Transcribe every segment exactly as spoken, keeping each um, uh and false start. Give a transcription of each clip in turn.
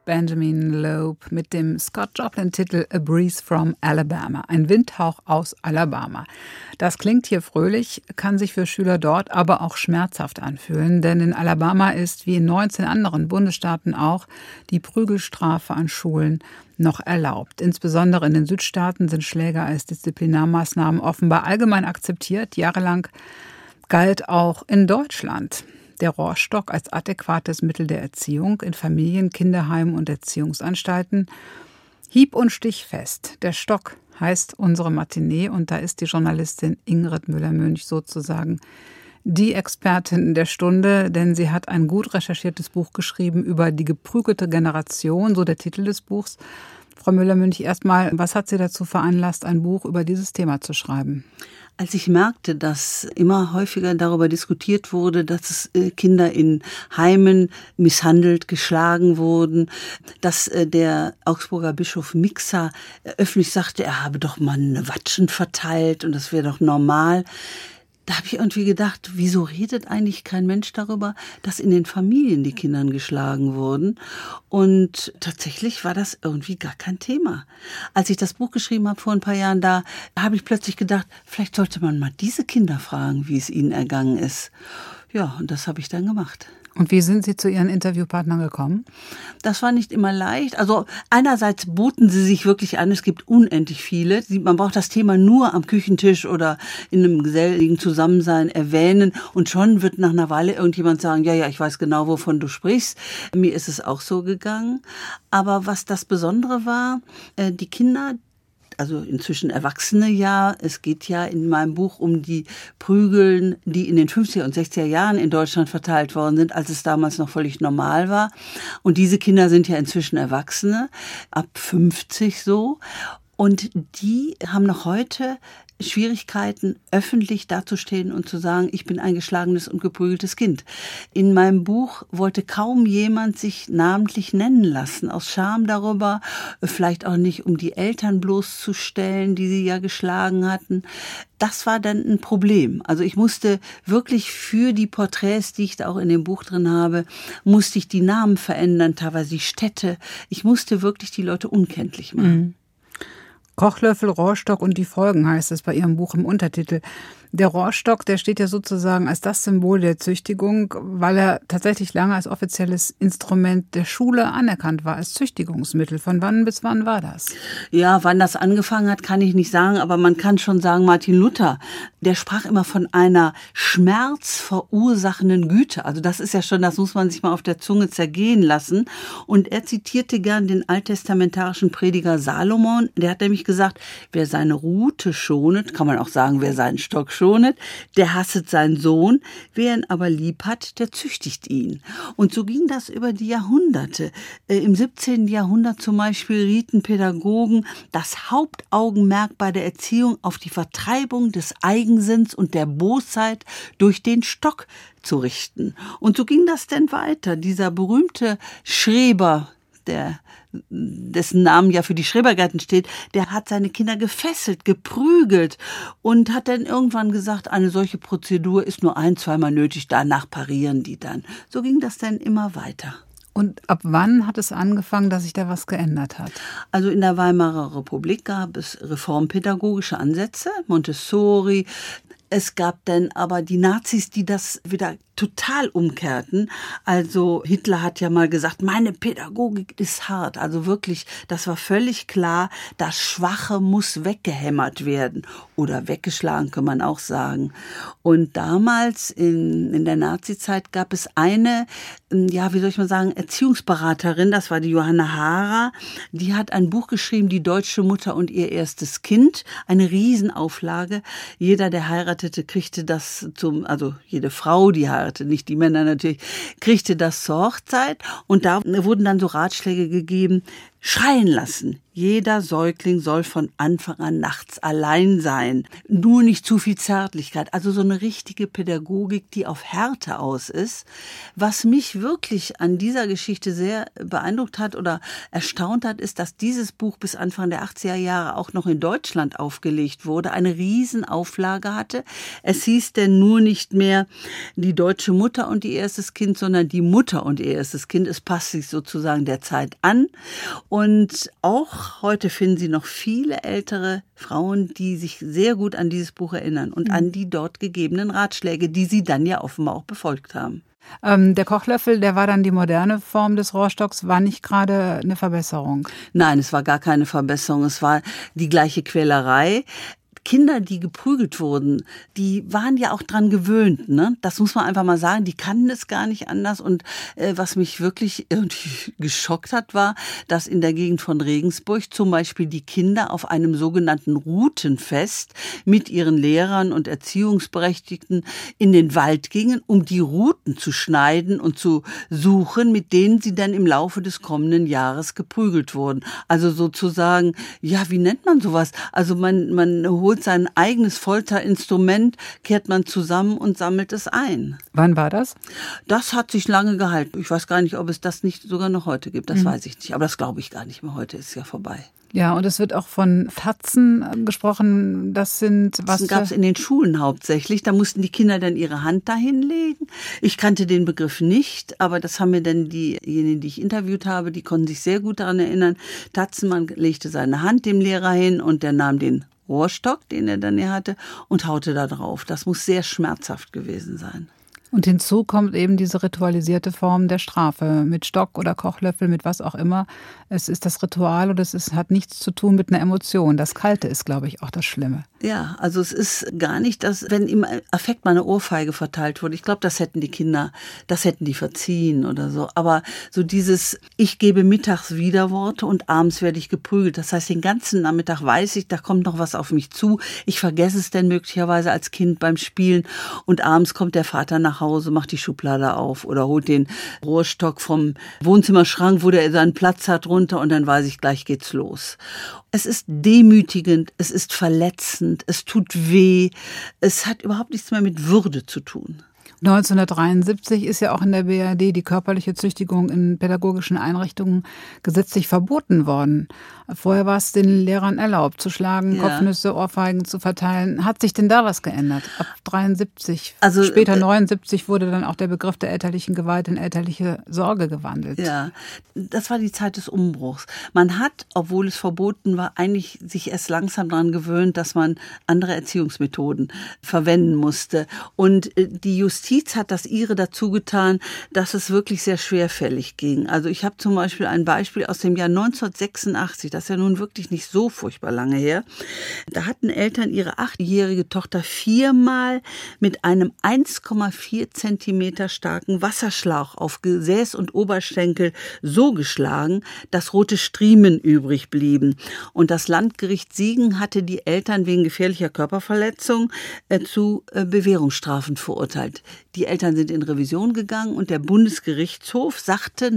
Benjamin Loeb mit dem Scott Joplin-Titel A Breeze from Alabama, ein Windhauch aus Alabama. Das klingt hier fröhlich, kann sich für Schüler dort aber auch schmerzhaft anfühlen, denn in Alabama ist, wie in neunzehn anderen Bundesstaaten auch, die Prügelstrafe an Schulen noch erlaubt. Insbesondere in den Südstaaten sind Schläge als Disziplinarmaßnahmen offenbar allgemein akzeptiert. Jahrelang galt auch in Deutschland der Rohrstock als adäquates Mittel der Erziehung in Familien, Kinderheimen und Erziehungsanstalten. Hieb- und stichfest. Der Stock heißt unsere Matinee und da ist die Journalistin Ingrid Müller-Münch sozusagen die Expertin der Stunde, denn sie hat ein gut recherchiertes Buch geschrieben über die geprügelte Generation, so der Titel des Buchs. Frau Müller-Münch, erstmal, was hat Sie dazu veranlasst, ein Buch über dieses Thema zu schreiben? Als ich merkte, dass immer häufiger darüber diskutiert wurde, dass Kinder in Heimen misshandelt, geschlagen wurden, dass der Augsburger Bischof Mixer öffentlich sagte, er habe doch mal eine Watschen verteilt und das wäre doch normal. Da habe ich irgendwie gedacht, wieso redet eigentlich kein Mensch darüber, dass in den Familien die Kinder geschlagen wurden? Und tatsächlich war das irgendwie gar kein Thema. Als ich das Buch geschrieben habe vor ein paar Jahren, da habe ich plötzlich gedacht, vielleicht sollte man mal diese Kinder fragen, wie es ihnen ergangen ist. Ja, und das habe ich dann gemacht. Und wie sind Sie zu Ihren Interviewpartnern gekommen? Das war nicht immer leicht. Also einerseits boten sie sich wirklich an, es gibt unendlich viele. Man braucht das Thema nur am Küchentisch oder in einem geselligen Zusammensein erwähnen und schon wird nach einer Weile irgendjemand sagen, ja, ja, ich weiß genau, wovon du sprichst. Mir ist es auch so gegangen. Aber was das Besondere war, die Kinder, also inzwischen Erwachsene ja. Es geht ja in meinem Buch um die Prügeln, die in den fünfziger und sechziger Jahren in Deutschland verteilt worden sind, als es damals noch völlig normal war. Und diese Kinder sind ja inzwischen Erwachsene, ab fünfzig so. Und die haben noch heute Schwierigkeiten, öffentlich dazustehen und zu sagen, ich bin ein geschlagenes und geprügeltes Kind. In meinem Buch wollte kaum jemand sich namentlich nennen lassen, aus Scham darüber, vielleicht auch nicht, um die Eltern bloßzustellen, die sie ja geschlagen hatten. Das war dann ein Problem. Also ich musste wirklich für die Porträts, die ich da auch in dem Buch drin habe, musste ich die Namen verändern, teilweise die Städte. Ich musste wirklich die Leute unkenntlich machen. Mhm. Kochlöffel, Rohrstock und die Folgen heißt es bei Ihrem Buch im Untertitel. Der Rohrstock, der steht ja sozusagen als das Symbol der Züchtigung, weil er tatsächlich lange als offizielles Instrument der Schule anerkannt war, als Züchtigungsmittel. Von wann bis wann war das? Ja, wann das angefangen hat, kann ich nicht sagen, aber man kann schon sagen, Martin Luther, der sprach immer von einer schmerzverursachenden Güte. Also das ist ja schon, das muss man sich mal auf der Zunge zergehen lassen. Und er zitierte gern den alttestamentarischen Prediger Salomon. Der hat nämlich gesagt, wer seine Rute schonet, kann man auch sagen, wer seinen Stock schonet, der hasset seinen Sohn, wer ihn aber lieb hat, der züchtigt ihn. Und so ging das über die Jahrhunderte. Im siebzehnten Jahrhundert zum Beispiel rieten Pädagogen, das Hauptaugenmerk bei der Erziehung auf die Vertreibung des Eigensinns und der Bosheit durch den Stock zu richten. Und so ging das denn weiter. Dieser berühmte Schreber, der dessen Namen ja für die Schrebergärten steht, der hat seine Kinder gefesselt, geprügelt und hat dann irgendwann gesagt, eine solche Prozedur ist nur ein-, zweimal nötig, danach parieren die dann. So ging das dann immer weiter. Und ab wann hat es angefangen, dass sich da was geändert hat? Also in der Weimarer Republik gab es reformpädagogische Ansätze, Montessori. Es gab dann aber die Nazis, die das wieder total umkehrten. Also Hitler hat ja mal gesagt, meine Pädagogik ist hart. Also wirklich, das war völlig klar, das Schwache muss weggehämmert werden. Oder weggeschlagen, kann man auch sagen. Und damals in, in der Nazizeit gab es eine, ja, wie soll ich mal sagen, Erziehungsberaterin, das war die Johanna Haarer. Die hat ein Buch geschrieben, Die deutsche Mutter und ihr erstes Kind. Eine Riesenauflage. Jeder, der heiratete, kriegte das zum, also jede Frau, die heiratete, nicht die Männer natürlich, kriegte das zur Hochzeit. Und da wurden dann so Ratschläge gegeben, schreien lassen. Jeder Säugling soll von Anfang an nachts allein sein. Nur nicht zu viel Zärtlichkeit. Also so eine richtige Pädagogik, die auf Härte aus ist. Was mich wirklich an dieser Geschichte sehr beeindruckt hat oder erstaunt hat, ist, dass dieses Buch bis Anfang der achtziger Jahre auch noch in Deutschland aufgelegt wurde, eine Riesenauflage hatte. Es hieß denn nur nicht mehr die deutsche Mutter und ihr erstes Kind, sondern die Mutter und ihr erstes Kind. Es passt sich sozusagen der Zeit an. Und auch heute finden Sie noch viele ältere Frauen, die sich sehr gut an dieses Buch erinnern und an die dort gegebenen Ratschläge, die sie dann ja offenbar auch befolgt haben. Ähm, der Kochlöffel, der war dann die moderne Form des Rohrstocks, war nicht gerade eine Verbesserung? Nein, es war gar keine Verbesserung. Es war die gleiche Quälerei. Kinder, die geprügelt wurden, die waren ja auch dran gewöhnt, ne? Das muss man einfach mal sagen. Die kannten es gar nicht anders. Und äh, was mich wirklich irgendwie geschockt hat, war, dass in der Gegend von Regensburg zum Beispiel die Kinder auf einem sogenannten Rutenfest mit ihren Lehrern und Erziehungsberechtigten in den Wald gingen, um die Ruten zu schneiden und zu suchen, mit denen sie dann im Laufe des kommenden Jahres geprügelt wurden. Also sozusagen, ja, wie nennt man sowas? Also man, man holt sein eigenes Folterinstrument, kehrt man zusammen und sammelt es ein. Wann war das? Das hat sich lange gehalten. Ich weiß gar nicht, ob es das nicht sogar noch heute gibt. Das mhm. weiß ich nicht. Aber das glaube ich gar nicht mehr. Heute ist es ja vorbei. Ja, und es wird auch von Tatzen gesprochen. Das sind was? Das gab es in den Schulen hauptsächlich. Da mussten die Kinder dann ihre Hand dahin legen. Ich kannte den Begriff nicht, aber das haben mir dann diejenigen, die ich interviewt habe, die konnten sich sehr gut daran erinnern. Tatzen, man legte seine Hand dem Lehrer hin und der nahm den Rohrstock, den er dann hier hatte, und haute da drauf. Das muss sehr schmerzhaft gewesen sein. Und hinzu kommt eben diese ritualisierte Form der Strafe mit Stock oder Kochlöffel, mit was auch immer. Es ist das Ritual und es ist, hat nichts zu tun mit einer Emotion. Das Kalte ist, glaube ich, auch das Schlimme. Ja, also es ist gar nicht, dass, wenn im Affekt mal eine Ohrfeige verteilt wurde, ich glaube, das hätten die Kinder, das hätten die verziehen oder so. Aber so dieses, ich gebe mittags Widerworte und abends werde ich geprügelt. Das heißt, den ganzen Nachmittag weiß ich, da kommt noch was auf mich zu. Ich vergesse es dann möglicherweise als Kind beim Spielen und abends kommt der Vater nach Hause, macht die Schublade auf oder holt den Rohrstock vom Wohnzimmerschrank, wo der seinen Platz hat, runter und dann weiß ich, gleich geht's los. Es ist demütigend, es ist verletzend, es tut weh, es hat überhaupt nichts mehr mit Würde zu tun. neunzehnhundertdreiundsiebzig ist ja auch in der B R D die körperliche Züchtigung in pädagogischen Einrichtungen gesetzlich verboten worden. Vorher war es den Lehrern erlaubt, zu schlagen, ja. Kopfnüsse, Ohrfeigen zu verteilen. Hat sich denn da was geändert? Ab dreiundsiebzig, also später neunundsiebzig wurde dann auch der Begriff der elterlichen Gewalt in elterliche Sorge gewandelt. Ja, das war die Zeit des Umbruchs. Man hat, obwohl es verboten war, eigentlich sich erst langsam daran gewöhnt, dass man andere Erziehungsmethoden verwenden musste. Und die Justiz hat das ihre dazu getan, dass es wirklich sehr schwerfällig ging. Also ich habe zum Beispiel ein Beispiel aus dem Jahr neunzehnhundertsechsundachtzig, das ist ja nun wirklich nicht so furchtbar lange her. Da hatten Eltern ihre achtjährige Tochter viermal mit einem eins Komma vier Zentimeter starken Wasserschlauch auf Gesäß und Oberschenkel so geschlagen, dass rote Striemen übrig blieben. Und das Landgericht Siegen hatte die Eltern wegen gefährlicher Körperverletzung äh, zu äh, Bewährungsstrafen verurteilt. Die Eltern sind in Revision gegangen und der Bundesgerichtshof sagte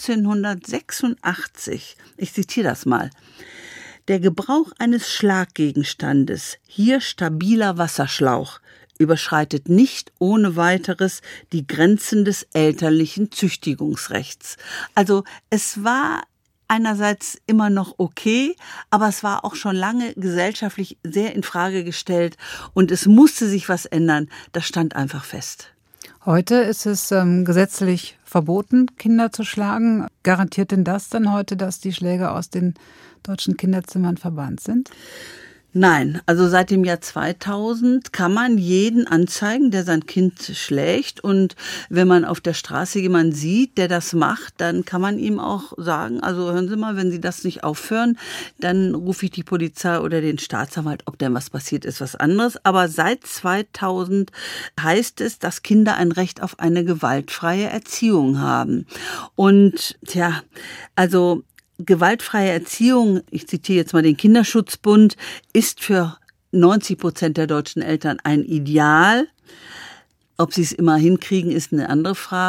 neunzehnhundertsechsundachtzig, ich zitiere das mal, der Gebrauch eines Schlaggegenstandes, hier stabiler Wasserschlauch, überschreitet nicht ohne weiteres die Grenzen des elterlichen Züchtigungsrechts. Also es war einerseits immer noch okay, aber es war auch schon lange gesellschaftlich sehr in Frage gestellt und es musste sich was ändern. Das stand einfach fest. Heute ist es ähm, gesetzlich verboten, Kinder zu schlagen. Garantiert denn das dann heute, dass die Schläge aus den deutschen Kinderzimmern verbannt sind? Nein, also seit dem Jahr zweitausend kann man jeden anzeigen, der sein Kind schlägt. Und wenn man auf der Straße jemanden sieht, der das macht, dann kann man ihm auch sagen, also hören Sie mal, wenn Sie das nicht aufhören, dann rufe ich die Polizei oder den Staatsanwalt, ob denn was passiert ist, was anderes. Aber seit zweitausend heißt es, dass Kinder ein Recht auf eine gewaltfreie Erziehung haben. Und tja, also gewaltfreie Erziehung, ich zitiere jetzt mal den Kinderschutzbund, ist für neunzig Prozent der deutschen Eltern ein Ideal. Ob sie es immer hinkriegen, ist eine andere Frage.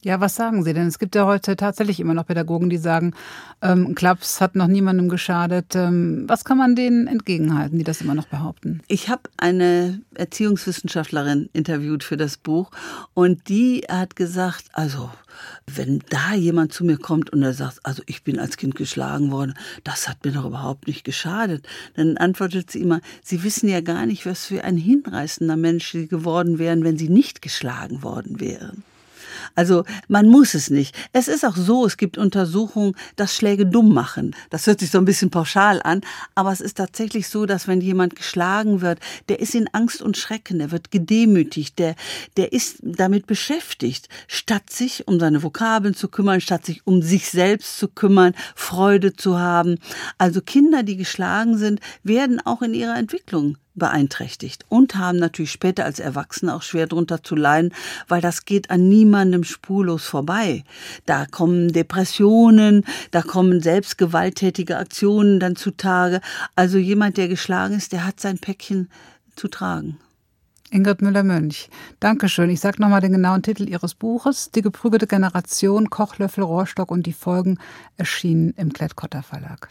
Ja, was sagen Sie denn? Es gibt ja heute tatsächlich immer noch Pädagogen, die sagen, ähm, Klaps hat noch niemandem geschadet. Ähm, was kann man denen entgegenhalten, die das immer noch behaupten? Ich habe eine Erziehungswissenschaftlerin interviewt für das Buch und die hat gesagt, also wenn da jemand zu mir kommt und er sagt, also ich bin als Kind geschlagen worden, das hat mir doch überhaupt nicht geschadet, dann antwortet sie immer, Sie wissen ja gar nicht, was für ein hinreißender Mensch Sie geworden wären, wenn Sie nicht geschlagen worden wären. Also man muss es nicht. Es ist auch so, es gibt Untersuchungen, dass Schläge dumm machen. Das hört sich so ein bisschen pauschal an, aber es ist tatsächlich so, dass wenn jemand geschlagen wird, der ist in Angst und Schrecken, der wird gedemütigt, der, der ist damit beschäftigt, statt sich um seine Vokabeln zu kümmern, statt sich um sich selbst zu kümmern, Freude zu haben. Also Kinder, die geschlagen sind, werden auch in ihrer Entwicklung beeinträchtigt und haben natürlich später als Erwachsene auch schwer drunter zu leiden, weil das geht an niemandem spurlos vorbei. Da kommen Depressionen, da kommen selbst gewalttätige Aktionen dann zutage. Also jemand, der geschlagen ist, der hat sein Päckchen zu tragen. Ingrid Müller-Mönch, Dankeschön. Ich sage nochmal den genauen Titel Ihres Buches. Die geprügelte Generation, Kochlöffel, Rohrstock und die Folgen, erschienen im Klett-Cotta Verlag.